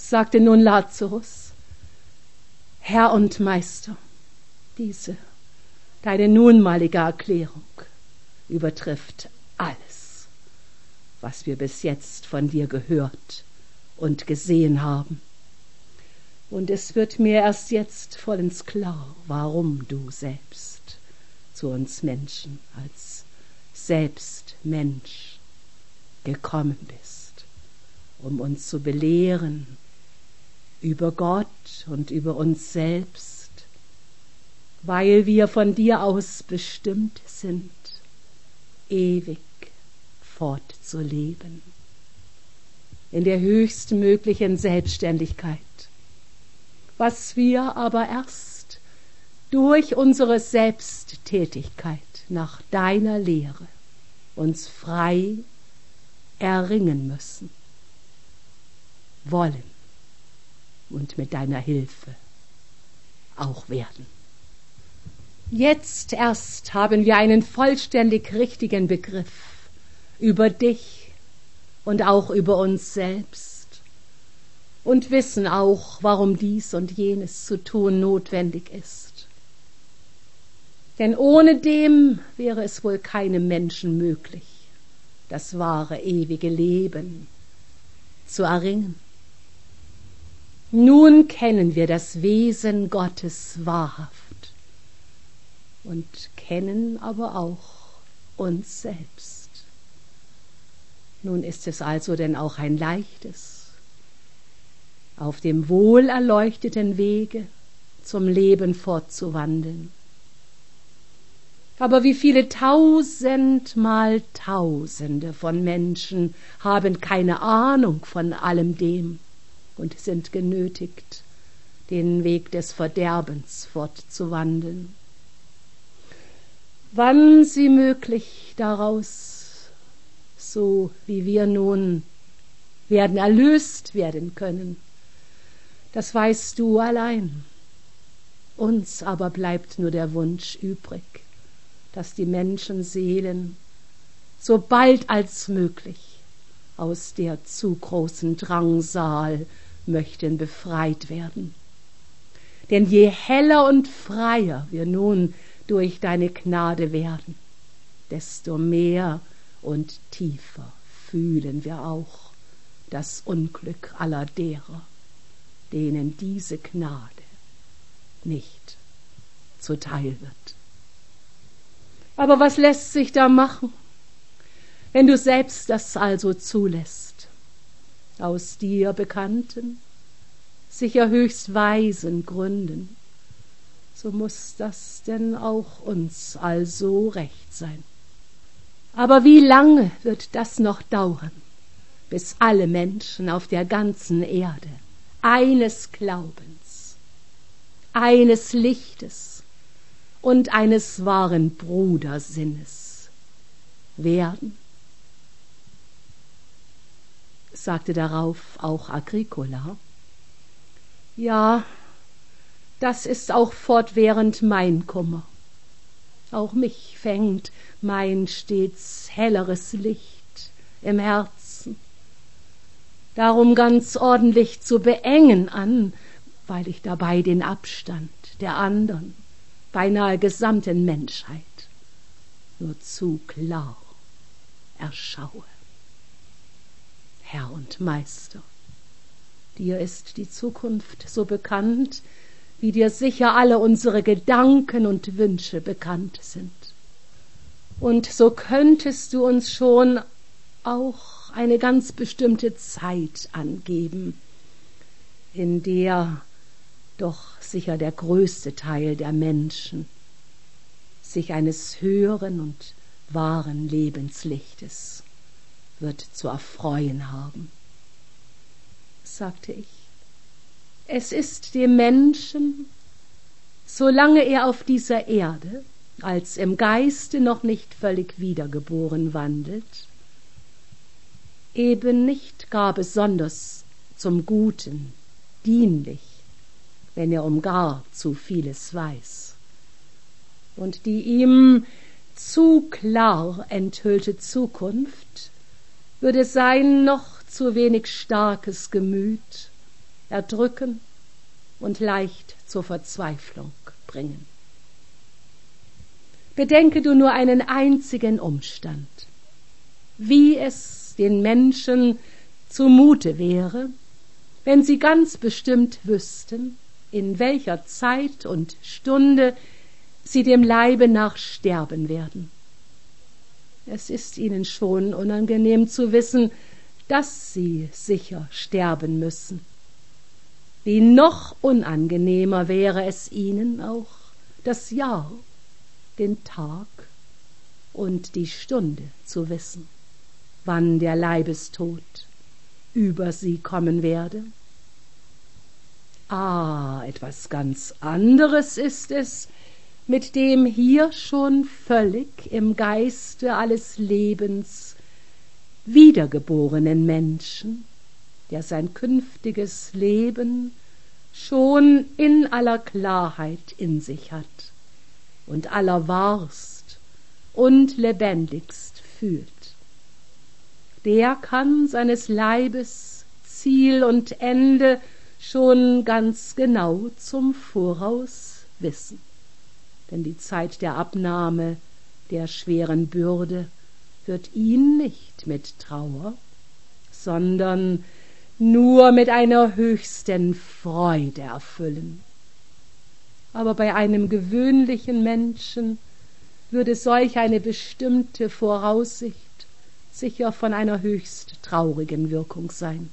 sagte nun Lazarus: Herr und Meister, diese, deine nunmalige Erklärung übertrifft alles, was wir bis jetzt von dir gehört und gesehen haben. Und es wird mir erst jetzt vollends klar, warum du selbst zu uns Menschen als selbst Mensch gekommen bist, um uns zu belehren über Gott und über uns selbst, weil wir von dir aus bestimmt sind, ewig fortzuleben, in der höchstmöglichen Selbstständigkeit, was wir aber erst durch unsere Selbsttätigkeit nach deiner Lehre uns frei erringen müssen, wollen und mit deiner Hilfe auch werden. Jetzt erst haben wir einen vollständig richtigen Begriff über dich und auch über uns selbst und wissen auch, warum dies und jenes zu tun notwendig ist. Denn ohne dem wäre es wohl keinem Menschen möglich, das wahre ewige Leben zu erringen. Nun kennen wir das Wesen Gottes wahrhaft und kennen aber auch uns selbst. Nun ist es also denn auch ein leichtes, auf dem wohlerleuchteten Wege zum Leben fortzuwandeln. Aber wie viele tausendmal Tausende von Menschen haben keine Ahnung von allem dem und sind genötigt, den Weg des Verderbens fortzuwandeln. Wann sie möglich daraus, so wie wir nun, werden erlöst werden können, das weißt du allein. Uns aber bleibt nur der Wunsch übrig, dass die Menschenseelen so bald als möglich aus der zu großen Drangsal möchten befreit werden. Denn je heller und freier wir nun durch deine Gnade werden, desto mehr und tiefer fühlen wir auch das Unglück aller derer, denen diese Gnade nicht zuteil wird. Aber was lässt sich da machen, wenn du selbst das also zulässt? Aus dir bekannten, sicher höchst weisen Gründen, so muß das denn auch uns also recht sein. Aber wie lange wird das noch dauern, bis alle Menschen auf der ganzen Erde eines Glaubens, eines Lichtes und eines wahren Brudersinnes werden? Sagte darauf auch Agricola: Ja, das ist auch fortwährend mein Kummer. Auch mich fängt mein stets helleres Licht im Herzen darum ganz ordentlich zu beengen an, weil ich dabei den Abstand der andern, beinahe gesamten Menschheit nur zu klar erschaue. Herr und Meister, dir ist die Zukunft so bekannt, wie dir sicher alle unsere Gedanken und Wünsche bekannt sind. Und so könntest du uns schon auch eine ganz bestimmte Zeit angeben, in der doch sicher der größte Teil der Menschen sich eines höheren und wahren Lebenslichtes wird zu erfreuen haben. Sagte ich: Es ist dem Menschen, solange er auf dieser Erde als im Geiste noch nicht völlig wiedergeboren wandelt, eben nicht gar besonders zum Guten dienlich, wenn er um gar zu vieles weiß. Und die ihm zu klar enthüllte Zukunft würde sein noch zu wenig starkes Gemüt erdrücken und leicht zur Verzweiflung bringen. Bedenke du nur einen einzigen Umstand, wie es den Menschen zumute wäre, wenn sie ganz bestimmt wüssten, in welcher Zeit und Stunde sie dem Leibe nach sterben werden. Es ist ihnen schon unangenehm zu wissen, dass sie sicher sterben müssen. Wie noch unangenehmer wäre es ihnen auch, das Jahr, den Tag und die Stunde zu wissen, wann der Leibestod über sie kommen werde. Etwas ganz anderes ist es mit dem hier schon völlig im Geiste alles Lebens wiedergeborenen Menschen, der sein künftiges Leben schon in aller Klarheit in sich hat und allerwahrst und lebendigst fühlt. Der kann seines Leibes Ziel und Ende schon ganz genau zum Voraus wissen, denn die Zeit der Abnahme der schweren Bürde wird ihn nicht mit Trauer, sondern nur mit einer höchsten Freude erfüllen. Aber bei einem gewöhnlichen Menschen würde solch eine bestimmte Voraussicht sicher von einer höchst traurigen Wirkung sein.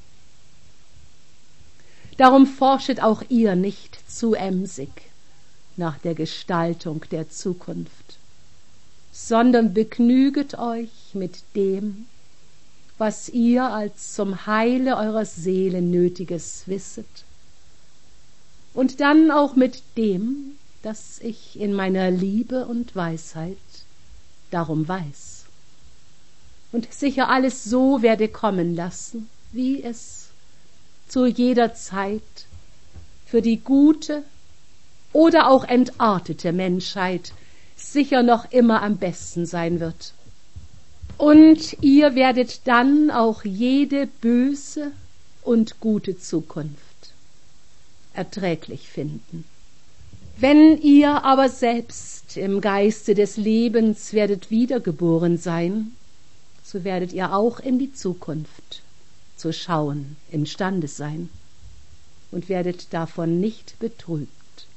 Darum forschet auch ihr nicht zu emsig nach der Gestaltung der Zukunft, sondern begnüget euch mit dem, was ihr als zum Heile eurer Seele Nötiges wisset, und dann auch mit dem, das ich in meiner Liebe und Weisheit darum weiß, und sicher alles so werde kommen lassen, wie es zu jeder Zeit für die gute oder auch entartete Menschheit sicher noch immer am besten sein wird. Und ihr werdet dann auch jede böse und gute Zukunft erträglich finden. Wenn ihr aber selbst im Geiste des Lebens werdet wiedergeboren sein, so werdet ihr auch in die Zukunft zu schauen imstande sein und werdet davon nicht betrübt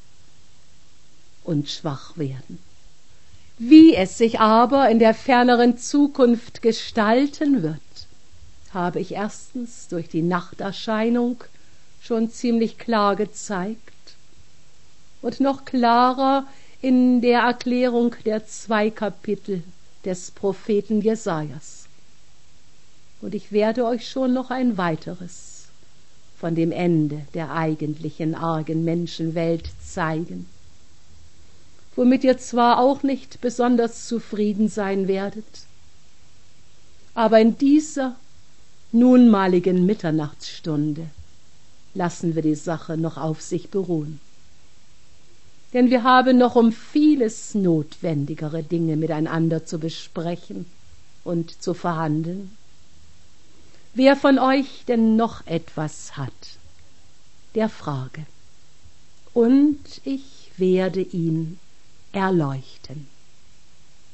und schwach werden. Wie es sich aber in der ferneren Zukunft gestalten wird, habe ich erstens durch die Nachterscheinung schon ziemlich klar gezeigt und noch klarer in der Erklärung der 2 Kapitel des Propheten Jesajas. Und ich werde euch schon noch ein weiteres von dem Ende der eigentlichen argen Menschenwelt zeigen, womit ihr zwar auch nicht besonders zufrieden sein werdet, aber in dieser nunmaligen Mitternachtsstunde lassen wir die Sache noch auf sich beruhen. Denn wir haben noch um vieles notwendigere Dinge miteinander zu besprechen und zu verhandeln. Wer von euch denn noch etwas hat, der frage, und ich werde ihn erleuchten.